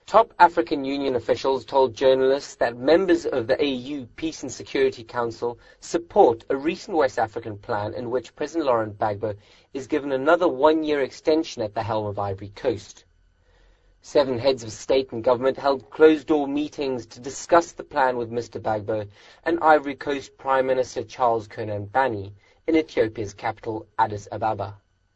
Top African Union officials told journalists that members of the AU Peace and Security Council support a recent West African plan in which President Laurent Gbagbo is given another one-year extension at the helm of Ivory Coast. 7 heads of state and government held closed-door meetings to discuss the plan with Mr. Gbagbo and Ivory Coast Prime Minister Charles Konan Banny in Ethiopia's capital, Addis Ababa.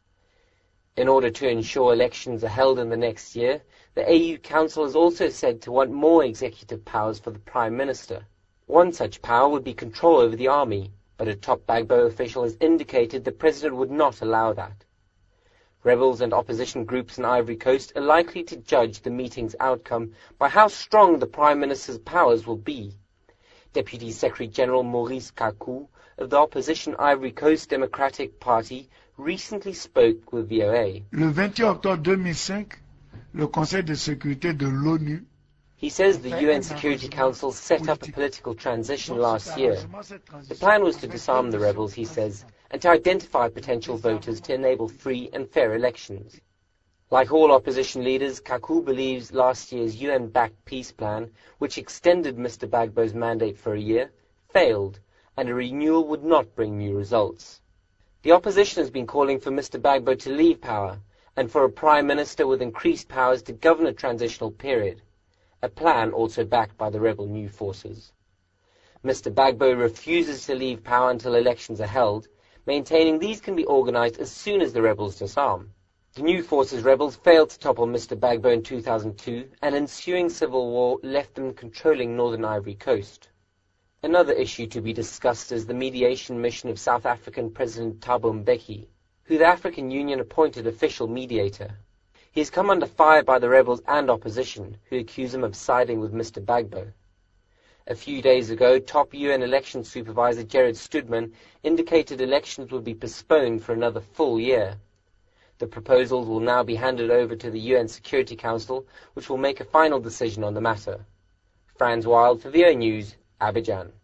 In order to ensure elections are held in the next year, the AU Council is also said to want more executive powers for the Prime Minister. One such power would be control over the army, but a top Gbagbo official has indicated the President would not allow that. Rebels and opposition groups in Ivory Coast are likely to judge the meeting's outcome by how strong the Prime Minister's powers will be. Deputy Secretary-General Maurice Kakou of the opposition Ivory Coast Democratic Party recently spoke with VOA. Le 21 octobre 2005, le Conseil de sécurité de l'ONU. He says the UN Security Council set up a political transition last year. The plan was to disarm the rebels, he says, and to identify potential voters to enable free and fair elections. Like all opposition leaders, Kakou believes last year's UN-backed peace plan, which extended Mr. Gbagbo's mandate for a year, failed, and a renewal would not bring new results. The opposition has been calling for Mr. Gbagbo to leave power, and for a prime minister with increased powers to govern a transitional period, a plan also backed by the rebel new forces. Mr. Gbagbo refuses to leave power until elections are held, maintaining these can be organized as soon as the rebels disarm. The new forces rebels failed to topple Mr. Gbagbo in 2002, and ensuing civil war left them controlling northern Ivory Coast. Another issue to be discussed is the mediation mission of South African President Thabo Mbeki, who the African Union appointed official mediator. He has come under fire by the rebels and opposition, who accuse him of siding with Mr. Gbagbo. A few days ago, top UN election supervisor Gerard Stoodman indicated elections would be postponed for another full year. The proposals will now be handed over to the UN Security Council, which will make a final decision on the matter. Franz Wild for VOA News, Abidjan.